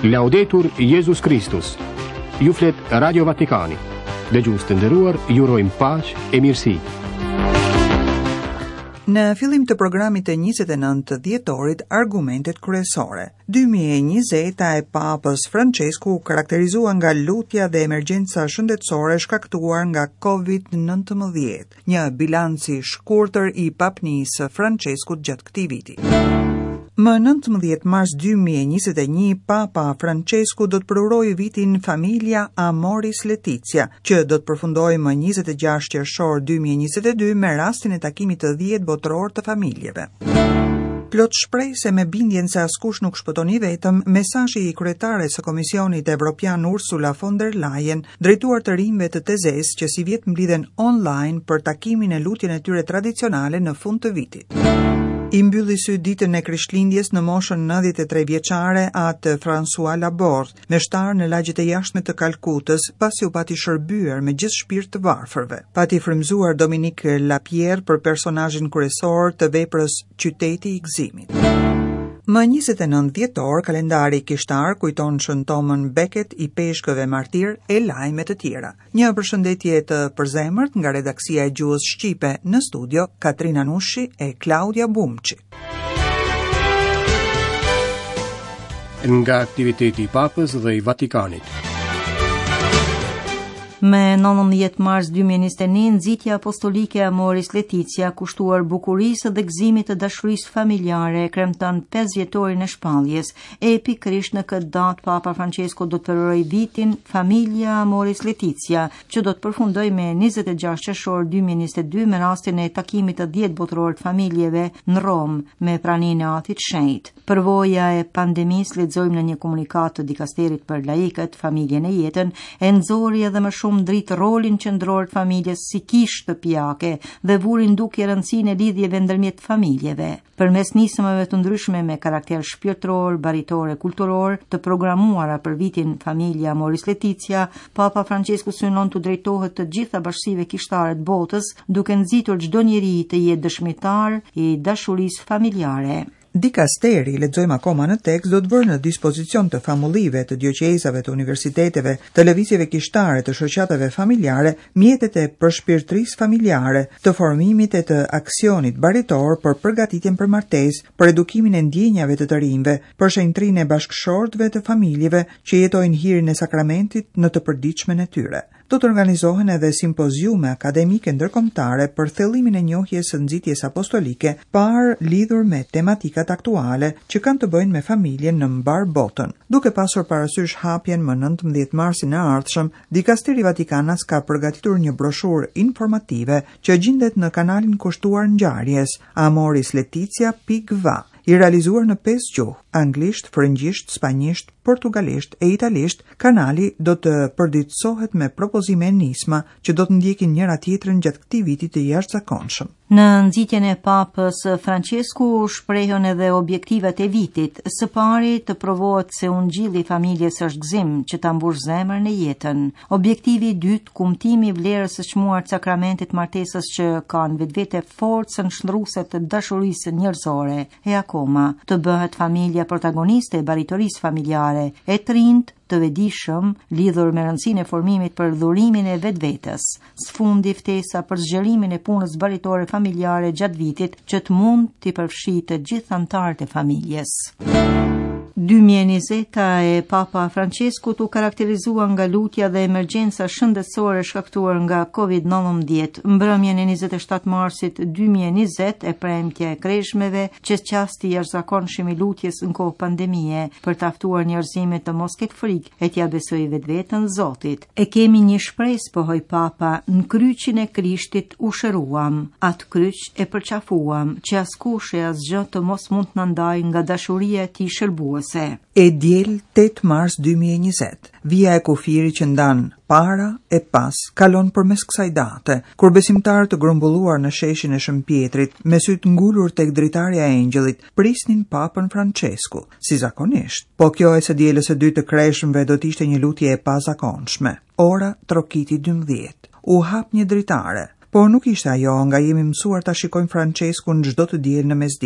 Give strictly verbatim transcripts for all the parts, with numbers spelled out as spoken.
Laudetur Jesus Christus. Ju flet Radio Vatikani. Dëgjues të nderuar, ju urojmë paqë e mirësi. Në fillim të programit të njëzet e nëntë dhjetorit, argumentet kryesore. dy mijë e njëzet e Papës Francesku karakterizua nga lutja dhe emergjenca shëndetësore shkaktuar nga covid nëntëmbëdhjetë, një bilanci shkurtër i papnisë Franceskut gjatë këtij viti. Më nëntëmbëdhjetë mars dy mijë e njëzet e një, Papa Francesku do të përurojë vitin Familia Amoris Laetitia, që do të përfundojë më njëzet e gjashtë qershor dy mijë e njëzet e dy me rastin e takimit të dhjetë botëror të familjeve. Plot shpreh se me bindjen se askush nuk shpëtoni vetëm, mesazhi i kryetares së Komisionit Evropian Ursula von der Leyen, drejtuar të rinjve të T E Z E-s që si vjet mblidhen online për takimin e lutjen e tyre tradicionale në fund të vitit. I mbylli sy ditën e Krishtlindjes në moshën nëntëdhjetë e tre vjeçare atë François Laborde, meshtar në lagjet e jashtme të Kalkutës, pasi u pati shërbyer me gjithë shpirt të varfërve. Pati frymzuar Dominique Lapierre për personazhin kryesor të veprës Qyteti i Gëzimit. Më njëzet e nëntë dhjetor, kalendari kishtar kujton shëntomën Beket i peshkëve martir e lajme të tjera. Një përshëndetje të përzemërt nga redaksia e Gjuhës Shqipe, në studio Katrina Nushi e Claudia Bumçi. Nga aktiviteti i Papës dhe i Vatikanit. Me nëntëmbëdhjetë mars dy mijë e njëzet e një, nxitja apostolike Amoris Laetitia, kushtuar bukurisë dhe gëzimit të dashurisë familjare, kremton pesë vjetorin e shpalljes. E pikërisht në këtë datë Papa Francesco do të përoroj vitin Familia Amoris Laetitia, që do të përfundoj me njëzet e gjashtë qershor dy mijë e njëzet e dy me rastin e takimit të dhjetë botëror të familjeve në Rom me praninë e Atit Shenjtë. Përvoja e pandemisë, lexojmë në një komunikat të dikasterit për laikët, familjen e jetën, e nxori edhe më shumë dritë rolin qendror të familjes si kishë shtëpiake dhe vuri ndukje rëndësinë e lidhjeve ndërmjet familjeve. Përmes nismave të ndryshme me karakter shpirtëror, baritor e kulturor, të programuara për vitin Familia Amoris Laetitia, Papa Francesku synon të drejtohet të gjitha bashkësive kishtare të botës, duke nxitur çdo njeri të jetë dëshmitar i dashurisë familjare. Dikasteri, lexojmë akoma në tekst, do të vërë në dispozicion të famullive, të dioqezave, të universiteteve, të lëvizjeve kishtare, të shoqatave familjare, mjetet e përshpirtërisë familjare, të formimit e të aksionit baritor për përgatitjen për martesë, për edukimin e ndjenjave të të rinjve, për shenjtrinë e bashkëshortëve të familjeve që jetojnë hirin e sakramentit në të përditshmen e tyre. Do të organizohen edhe simpoziume akademike ndërkombëtare për thellimin e njohjes së nxitjes apostolike, par lidhur me tematikat aktuale që kanë të bëjnë me familjen në mbar botën. Duke pasur parasysh hapjen më nëntëmbëdhjetë marsin e ardhshëm, Dikasteri Vatikanas ka përgatitur një broshurë informative që gjendet në kanalin kushtuar ngjarjes amoris laetitia pikë va, i realizuar në pesë gjuhë: anglisht, frëngjisht, spanjisht, portugalisht e italisht. Kanali do të përditësohet me propozime e nisma që do të ndjekin njëra tjetrën gjatë këtij viti të jashtëzakonshëm. Në nxitjen e Papës Francesku shprehën edhe objektivat e vitit. Së pari të provohet se ungjilli familjes është gëzim që ta mbush zemrën e jetën. Objektivi i dytë, kumtimi i vlerës së çmuar të sakramentit martesës që ka në vetvete forcën shndruese të dashurisë njerëzore. E akoma, të bëhet familja protagoniste e baritorisë familjare, e të rinjt të vetëdijshëm, lidhur me rëndësinë e formimit për dhurimin e vetvetes. Sfundi ftesa për zgjerimin e punës baritore familjare gjatë vitit që të mund t'i përfshijë të gjithë anëtarët e familjes. dy mijë e njëzet e Papa Francesku u karakterizua nga lutja dhe emergjenca shëndetësore shkaktuar nga covid nëntëmbëdhjetë. Mbrëmjen e njëzet e shtatë marsit dy mijë e njëzet e premtja e kreshmeve që qasti jashtëzakonshëm i lutjes në kohë pandemie për të ftuar njerëzimet të mos ketë frikë e t'ia besojë vetveten Zotit. E kemi një shpresë, pohoi Papa, në kryqin e Krishtit u shëruam, atë kryq e përqafuam, që askush e asgjë të mos mund të na ndajë nga dashuria e tij shërbuese. E diel tetë mars dy mijë e njëzet, vija e kufirit që ndan para e pas kalon përmes kësaj date, kur besimtarët të grumbulluar në sheshin e Shën Pjetrit, me sytë ngulur tek dritarja e engjëllit, prisnin Papën Francesku, si zakonisht. Po kjo e së dielës së dytë të kreshmëve do të ishte një lutje e pazakonshme. Ora trokiti dymbëdhjetë. U hap një dritare, por nuk ishte ajo nga jemi mësuar ta shikojmë Franceskun çdo të diel në mesditë.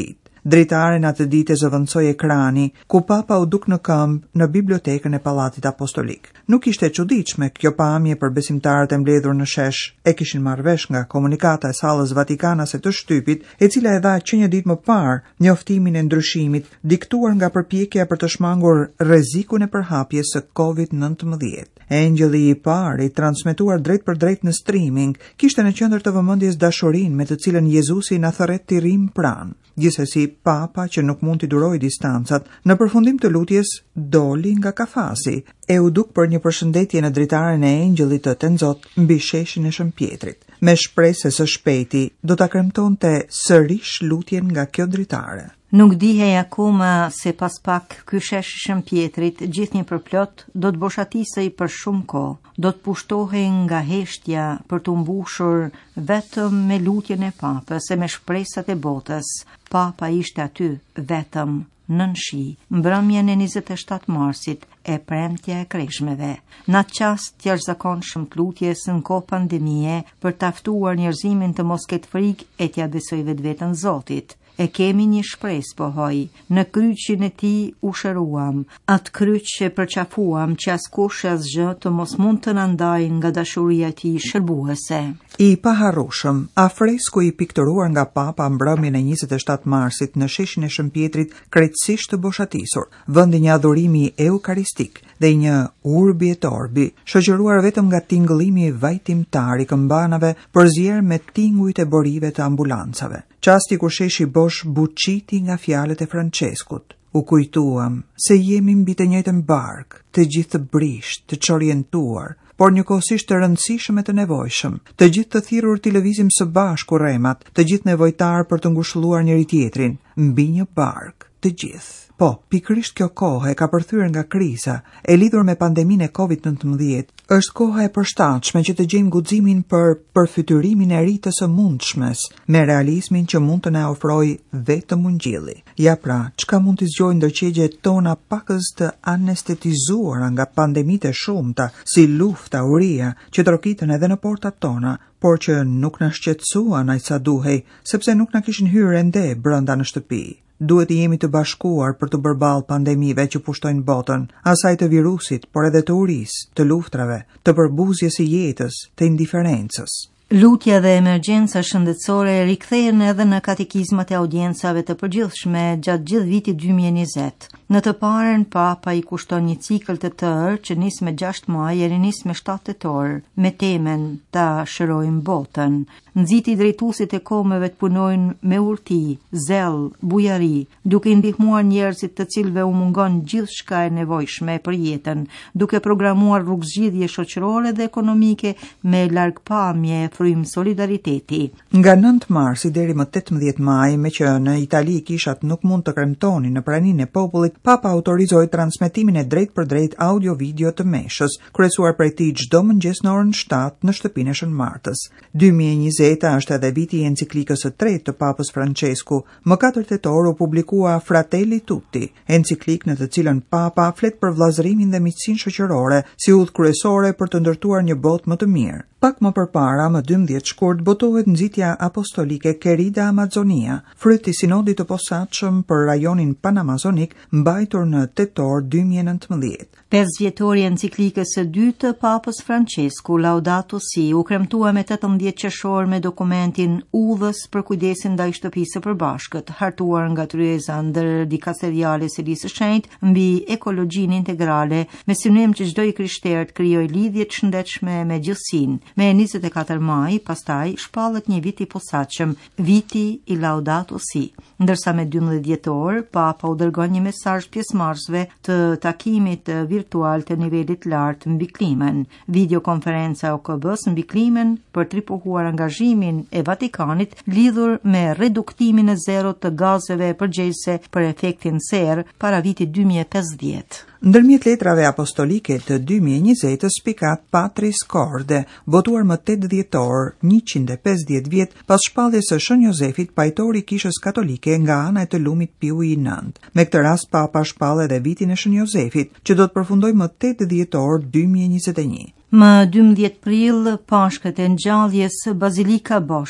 Dritaren atë ditë zëvendësoi ekrani ku Papa u duk në këmbë në bibliotekën e Pallatit Apostolik. Nuk ishte e çuditshme kjo pamje për besimtarët e mbledhur në shesh. E kishin marrë vesh nga komunikata e sallës vatikanase të shtypit, e cila e dha që një ditë më parë njoftimin e ndryshimit diktuar nga përpjekja për të shmangur rrezikun e përhapjes së kovid nëntëmbëdhjetë. Engjëlli i parë, i transmetuar drejt për drejt në streaming, kishte në qendër të vëmendjes dashurinë me të cilën Jezusi na thërret të rrim pranë. Gjithsesi, Papa, që nuk mund t'i duroj distancat, në përfundim të lutjes doli nga kafasi e u duk për një përshëndetje në dritaren e engjëllit të Tenzot mbi sheshin e Shën Pjetrit. Me shpresë se së shpejti do ta kremtonte sërish lutjen nga kjo dritare. Nuk dihej akoma se pas pak ky shesh i Shën Pjetrit gjithnjë përplot do të boshatisej për shumë kohë, do të pushtohej nga heshtja për të mbushur vetëm me lutjen e Papës e me shpresat e botës. Papa ishte aty vetëm nën shi, mbrëmjen e njëzet e shtatë marsit e premtja e kreshmeve. Në atë qast të jashtëzakonshëm të lutjes në kohë pandemie për të aftuar njerëzimin të mos ketë frikë e t'ia besoj vetveten Zotit. E kemi një shpresë, pohoj, në kryqin e ti u shëruam, atë kryq që përqafuam që askush asgjë të mos mund të nëndaj nga dashuria ti shërbuese. I paharrushëm, afresku i pikturuar nga Papa mbrëmjen e njëzet e shtatë marsit në sheshin e Shën Pjetrit krejtësisht të boshatisur, vendi një adhurimi eukaristik dhe një urbi et orbi, shoqëruar vetëm nga tingëllimi vajtimtar i këmbanave përzier me tingujt e borive të ambulancave. Qasti ku sheshi bosh buçiti nga fjalët e Franceskut. U kujtuam se jemi mbi të njëjtën bark, të gjithë të brisht, të çorientuar, por njëkohësisht të rëndësishëm e të nevojshëm, të gjithë të thirrur t'i lëvizim së bashku rremat, të gjithë nevojtar për të ngushëlluar njëri tjetrin, mbi një bark, të gjithë. Po, pikërisht kjo kohë e ka përthyer nga kriza e lidhur me pandeminë e kovid nëntëmbëdhjetë, është koha e përshtatshme që të gjejmë guximin për përfytyrimin e ri të së mundshmes, me realizmin që mund të na ofrojë vetëm Ungjilli. Ja pra, çka mund të zgjojë ndërqegjet tona pakës të anestetizuara nga pandemitë e shumta, si lufta, uria, që trokitën edhe në portat tona, por që nuk na shqetësuan aq sa duhej, sepse nuk na kishin hyrë ende brenda në shtëpi. Duhet të jemi të bashkuar për të përballë pandemive që pushtojnë botën, asaj të virusit, por edhe të urisë, të luftrave, të përbuzjes së jetës, të indiferencës. Lutja dhe emergjenca shëndetësore rikthehen edhe në katekizmat e audiencave të përgjithshme gjatë gjithë vitit dy mijë e njëzet. Në të parën, Papa i kushton një cikël të tërë që nis me gjashtë muaj e rinis me shtatë tetor, me temen ta shërojmë botën. Nxiti drejtuesit e komeve të punojnë me urti, zell, bujari, duke i ndihmuar njerëzit të cilëve u mungon gjithçka e nevojshme për jetën, duke programuar rrugëzgjidhje shoqërore dhe ekonomike me largpamje, frym solidariteti. Nga nëntë marsi deri më tetëmbëdhjetë maj, me që në Itali kishat nuk mund të kremtonin në praninë e popullit, Papa autorizoi transmetimin e drejt për drejt audio-video të meshës, kryesuar prej tij çdo mëngjes në orën shtatë në shtëpinë e Shën Martës. dy mijë e njëzet është edhe viti i enciklikës së tretë të Papës Francesku. Më katër tetor u publikua Fratelli Tutti, enciklikë në të cilën Papa flet për vllazërimin dhe miqësinë shoqërore si udhë kryesore për të ndërtuar një botë më të mirë. Pak më përpara, më dymbëdhjetë shkurt, botohet nxitja apostolike Querida Amazonia, fryt i sinodit të posaçëm për rajonin panamazonik, mbajtur në tetor dy mijë e nëntëmbëdhjetë. Pesë vjetori enciklikës së dytë të Papës Francesku, Laudato Si, u kremtua me tetëmbëdhjetë qershor me dokumentin Udhës për kujdesin ndaj shtëpisë së përbashkët, hartuar nga Tryeza ndër dikasteriale së Lisë së Shenjtë mbi ekologjinë integrale, me synim që çdo i krishterë të krijojë lidhje të shëndetshme me gjithësinë. Me njëzet e katër maj, pastaj shpallet një vit i posaçëm, viti i Laudato Si. Ndërsa me dymbëdhjetë dhjetor, Papa u dërgon një mesazh pjesëmarrësve të takimit virtual të nivelit lartë mbi klimën. Videokonferenca O K B-s mbi klimën për tripohuar angazhimin e Vatikanit lidhur me reduktimin e zero të gazeve përgjegjëse për efektin serë para vitit dy mijë e pesëdhjetë. Ndërmjet letrave apostolike të dy mijë e njëzet spikat Patris Corde, votuar më tetë dhjetor, njëqind e pesëdhjetë vjet pas shpalljes së Shën Jozefit, pajtori i Kishës Katolike nga ana e të lumit Piu i nëntë. Me këtë rast Papa shpall edhe vitin e Shën Jozefit, që do të përfundojë më tetë dhjetor dy mijë e njëzet e një. Më dymbëdhjetë prill, pashkët e ngjalljes Bazilika Bosch.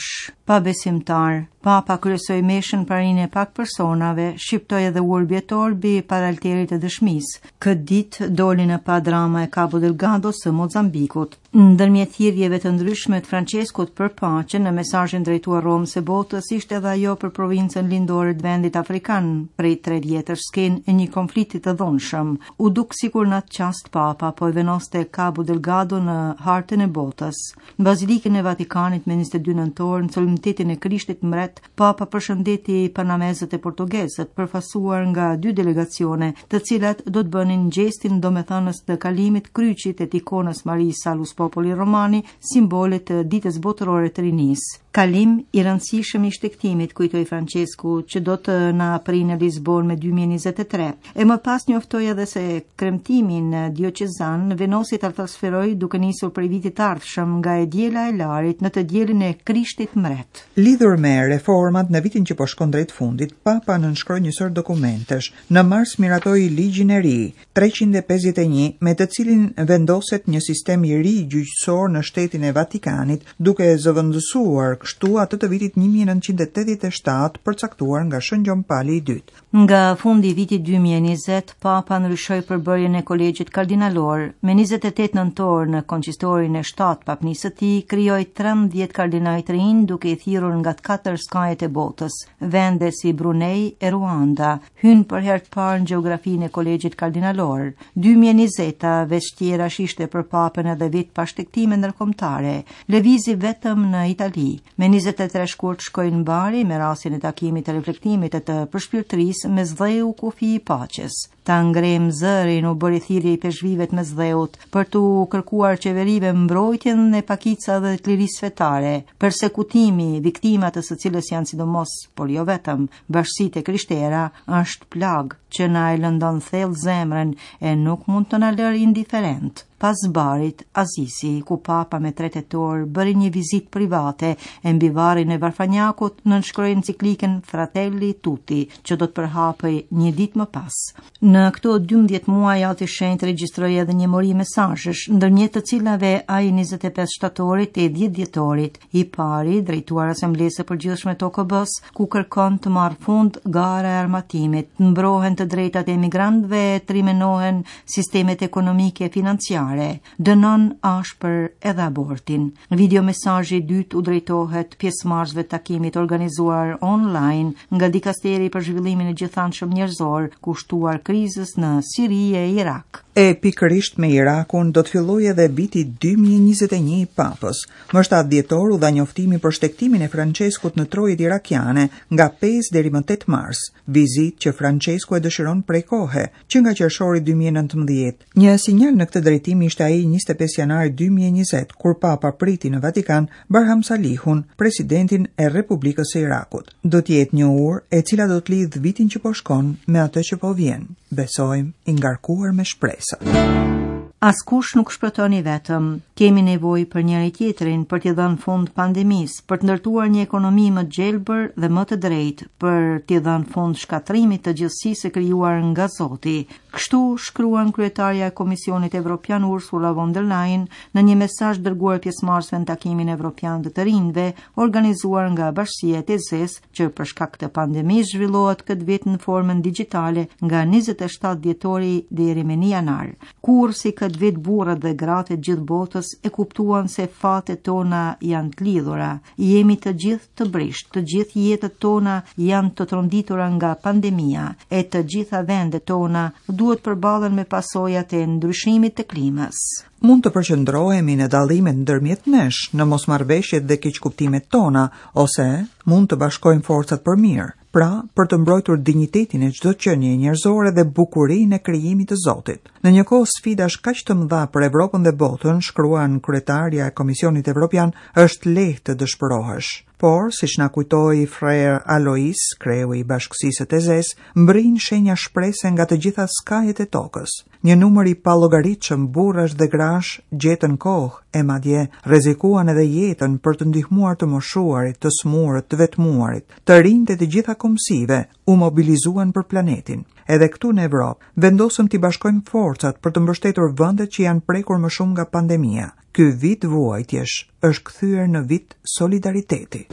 pa besimtar. Papa kryesoi meshën pranin e pak personave, shqiptoi edhe urbjetor bi paralterit e dëshmisë. Këtë ditë doli në padrama e Cabo Delgado së Mozambikut. Ndërmjet thirrjeve të ndryshme të Franceskut për paqen në mesazhin drejtuar Romës së botës ishte edhe ajo për provincën lindore të vendit afrikan, prej tre vjetësh skenë e një konflikti të dhunshëm. U duk sikur në atë çast Papa po e venoste Cabo Delgado në hartën e botës. Në Bazilikën e Vatikanit me njëzet e dy nëntor, në solemnitetin e Krishtit Mbret, Papa përshëndeti panamezët e portugezët përfasuar nga dy delegacione, të cilat do të bënin gjestin domethënës të kalimit kryqit e ikonës Marisë Salus Populli Romani, simbolet të ditës botërore të rinisë. Kalim i rëndësishëm i shtektimit, kujtoi Francesku, që do të na aprinë në Lisbon me dy mijë e njëzet e tre. E më pas njoftoi edhe se kremtimin dioqezan venosi ta transferoi duke nisur prej vitit të ardhshëm nga e diela e larit në të dielin e Krishtit Mbret. Lidhur me reformat në vitin që po shkon drejt fundit, Papa nënshkroi një sër dokumentesh. Në mars miratoi ligjin e ri treqind e pesëdhjetë e një, me të cilin vendoset një sistem i ri gjyqësor në shtetin e Vatikanit, duke zëvendësuar kështu atë të vitit një mijë e nëntëqind e tetëdhjetë e shtatë përcaktuar nga Shën Gjon Pali i dytë. Nga fundi i vitit dy mijë e njëzet, Papa ndryshoi përbërjen e kolegjit kardinalor. Me njëzet e tetë nëntor në konsistorin e shtatë papnisë së tij, krijoi trembëdhjetë kardinaj të rinj, duke i thirrur nga të katër skajet e botës. Vende si Brunei e Ruanda hynë për herë të parë në gjeografinë e kolegjit kardinalor. dy mijë e njëzet veshtjerash ishte për Papën edhe vit pa shtektime ndërkombëtare. Lëvizi vetëm në Itali. Me njëzet e tre shkurt shkoi në Bari me rastin e takimit të reflektimit e të përshpirtërisë me zdheu kufi i paqes. Ta ngrem zërin u bëri thirrje i peshqvive të mesdheut për të kërkuar qeverive mbrojtjen e pakica dhe të lirisë fetare, persekutimi, viktimat të së cilës janë sidomos, por jo vetëm, bashkësitë e krishtera, është plag që na e lëndon thellë zemrën e nuk mund të na lërë indiferent. Pas Barit, Azisi, ku Papa me tre tetor bëri një vizit private e mbi varrin e Varfanjakut, nënshkroi enciklikën Fratelli Tutti, që do të përhapej një ditë më pas. Në këto dymbëdhjetë muaj Ati Shenjtë regjistroi edhe një mori mesazhesh, ndërmjet të cilave ai njëzet e pesë shtatorit e dhjetë dhjetorit, i pari drejtuar Asamblesë së Përgjithshme të O K B-s, ku kërkon të marrë fund gara e armatimit, të mbrohen të drejtat e emigrantëve, të rimenohen sistemet ekonomike e financiare, dënon ashpër edhe abortin. Video mesazhi i dytë u drejtohet pjesëmarrësve të takimit organizuar online nga Dikasteri për zhvillimin e gjithanshëm njerëzor, kushtuar krizës në Siri e Irak. E pikërisht me Irakun do të fillojë edhe viti dy mijë e njëzet e një i Papës. Më shtatë dhjetor u dha njoftimi për shtektimin e Franceskut në trojet irakiane nga pesë deri më tetë mars, vizitë që Francesku e dëshiron prej kohe, që nga qershori dy mijë e nëntëmbëdhjetë. Një sinjal në këtë drejtim ishte ai njëzet e pesë janar dy mijë e njëzet, kur Papa priti në Vatikan Barham Salihun, presidentin e Republikës së Irakut. Do të jetë një urë e cila do të lidh vitin që po shkon me atë që po vjen. Besojmë i ngarkuar me shpresë. Askush nuk shpëtoni vetëm. Kemi nevojë për njëri tjetrin për t'i dhënë fund pandemisë, për të ndërtuar një ekonomi më gjelbër dhe më të drejtë, për t'i dhënë fund shkatrimit të gjithësisë së krijuar nga Zoti. Kështu shkruan kryetarja e Komisionit Evropian Ursula von der Leyen në një mesazh dërguar pjesëmarrësve në takimin evropian të të rinjve organizuar nga Bashkia e T Z S, që për shkak të pandemisë zhvillohet këtë vit në formën digjitale nga njëzet e shtatë dhjetori deri me një janar. Kur si këtë vit burrat dhe gratë e gjithë botës e kuptuan se fatet tona janë të lidhura. Jemi të gjithë të brisht, të gjithë jetët tona janë të tronditura nga pandemia, e të gjitha vendet tona duhet përballen me pasojat e ndryshimit të klimës. Mund të përqendrohemi në dallimet ndërmjet nesh, në mosmarrveshjet dhe keqkuptimet tona, ose mund të bashkojmë forcat për mirë, pra për të mbrojtur dinjitetin e çdo qenie njerëzore dhe bukurinë e krijimit të Zotit. Në një kohë sfidash kaq të mëdha për Evropën dhe botën, shkruan kryetarja e Komisionit Evropian, është lehtë të dëshpërohesh. Por, siç na kujtoi Frere Alois, kreu i Bashkësisë së T Z S, mbrin shenja shprese nga të gjitha skajet e tokës. Një numër i pallogaritshëm burrash dhe grash gjetën kohë e madje rrezikuan edhe jetën për të ndihmuar të moshuarit, të smurët, të vetmuarit, të rinjtë të gjitha komsive u mobilizuan për planetin. edhe këtu në Evropë, vendosëm t'i bashkojmë forcat për të mbështetur vendet që janë prekur më shumë nga pandemia. Ky vit vuajtjesh është kthyer në vit solidariteti.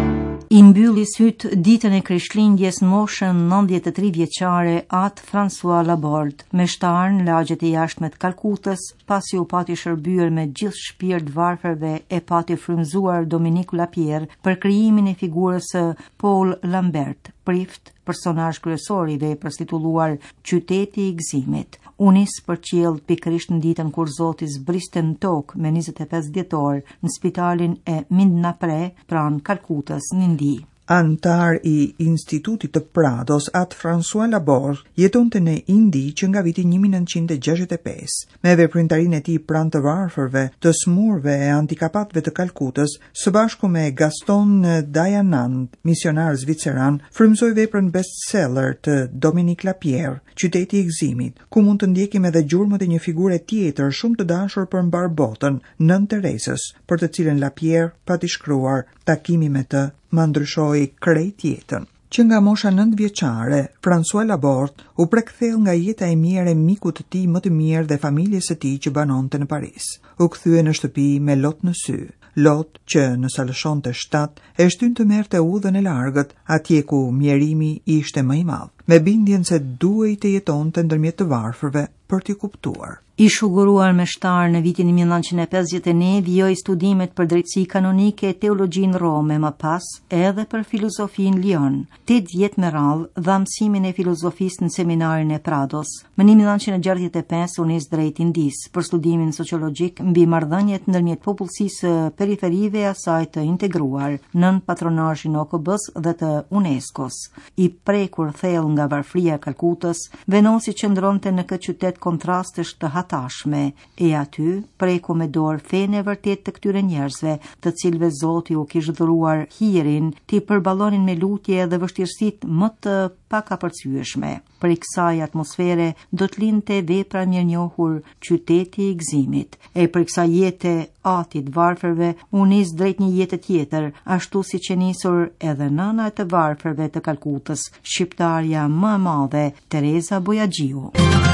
I mbylli syt ditën e Krishtlindjes në moshën nëntëdhjetë e tre vjeçare atë François Laborde, meshtar në lagjet e jashtme të Kalkutës, pasi u pati shërbyer me gjithë shpirt varfërve e pati frymzuar Dominique Lapierre për krijimin e figurës së Paul Lambert, prift, personazh kryesor i veprës titulluar Qyteti i Gëzimit. U nis për qiell pikërisht në ditën kur Zoti zbriste në tokë me njëzet e pesë dhjetor në spitalin e Mindnapre pranë Kalkutës në Indi. Antar i Institutit të Prados, atë François Laborde jetonte në Indi që nga viti një mijë nëntëqind e gjashtëdhjetë e pesë. Me veprimtarinë e tij pranë të varfërve, të smurve e antikapatëve të Kalkutës, së bashku me Gaston Dayanand, misionar zviceran, frymëzoi veprën bestseller të Dominique Lapierre, Qyteti i Gëzimit, ku mund të ndjekim edhe gjurmët e një figure tjetër shumë të dashur për mbar botën, Nën Teresës, për të cilën Lapierre pati shkruar: takimi me të më ndryshoi krejt jetën. Që nga mosha nëntë vjeçare, François Laborde u prektheu nga jeta e mirë e mikut të tij më të mirë dhe familjes së tij që banonte në Paris. U kthye në shtëpi me lot në sy. Lot që nësa lëshonte shtat e shtyn të merrte udhën e largët, atje ku mjerimi ishte më i madh, me bindjen se duhej të jetonte ndërmjet të varfërve për t'i kuptuar. I shuguruar me shtar në vitin një mijë nëntëqind e pesëdhjetë e një, vijoi studimet për drejtësi kanonike e teologji në Rome, më pas edhe për filozofi në Lyon. tetë vjet me radhë dha mësimin e filozofisë në seminarin e Prados. Më një mijë nëntëqind e gjashtëdhjetë e pesë u nis drejt Indis për studimin sociologjik mbi marrëdhëniet ndërmjet popullsisë së periferive e asaj të integruar nën patronazhin O K B-s dhe të UNESCO-s. I prekur thellë nga varfëria e Kalkutës, venosi qëndronte në këtë qytet kontrastesh të hatashme, e aty preku me dorë fenë e vërtet të këtyre njerëzve, të cilëve Zoti u kishte dhuruar hirin t'i përballonin me lutje dhe vështirësitë më të pakapërcyeshme. Për i kësaj atmosfere do të lindte vepra mirënjohur Qyteti i Gëzimit, e për kësaj jete atit varfërve u nis drejt një jete tjetër, ashtu siç e nisur edhe nëna e të varfërve të Kalkutës, shqiptarja më e madhe, Teresa Bojaxhiu.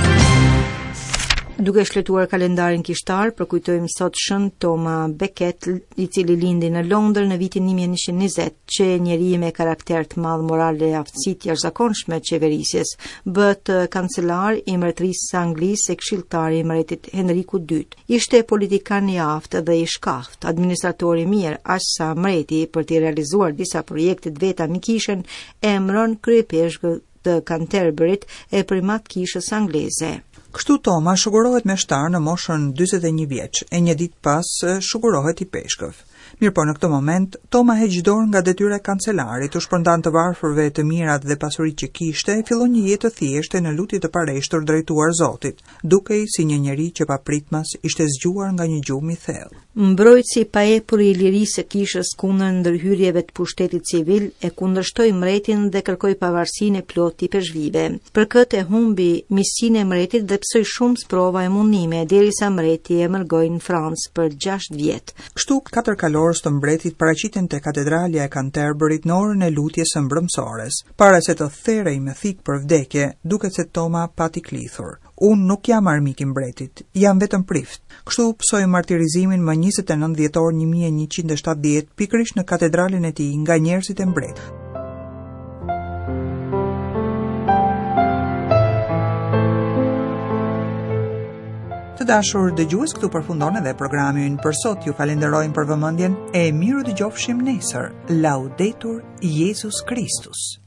Duke shletuar kalendarin kishtar, përkujtojmë sot shën Toma Becket, i cili lindi në Londër në vitin një mijë e njëqind e njëzet, që njeri me karakter të madh moral dhe aftësi të jashtëzakonshme të qeverisjes, bëhet kancelar i mbretërisë angleze e këshilltari i mbretit Henriku the dytë. Ishte politikan i aftë dhe i shkaftë, administrator i mirë, aq sa mbreti për të realizuar disa projekte të veta mikishen e emëron kryepeshkët të Canterburyt e primat kishës angleze. Kështu Toma shugurohet me shtar në moshën dyzet e një vjeç, e një ditë pas shugurohet i peshkëv. Mirë po në këtë moment, Toma heq dorë nga detyra e kancelarit, u shpërndan të varfërve të mirat dhe pasurit që kishte, e fillon një jetë të thjeshtë në lutje të pareshtur drejtuar Zotit, dukej si një njeri që papritmas ishte zgjuar nga një gjumë i thellë. Mbrojtësi pa epur i lirisë së kishës kundër ndërhyrjeve të pushtetit civil e kundërshtoi mbretin dhe kërkoi pavarësinë e plotë të peshqvive. Për këtë e humbi misinë e mbretit dhe psoi shumë sprova e mundime, derisa mbreti e mërgoi në Francë për gjashtë vjet. Kështu katër kalorës të mbretit paraqiten te katedralja e Canterburyt në orën e lutjes së mbrëmsores, para se të therrej me thik për vdekje, duket se Toma pati klithur. Unë nuk jam armik i mbretit, jam vetëm prift. Kështu psoi martirizimin më njëzet e nëntë dhjetor një mijë e njëqind e shtatëdhjetë pikërisht në katedralin e tij nga njerëzit e mbretit. Të dashur dëgjues, këtu përfundon edhe programi ynë për sot. Ju falenderojmë për vëmendjen e miru dëgjofshim nesër. Laudetur Jesus Christus.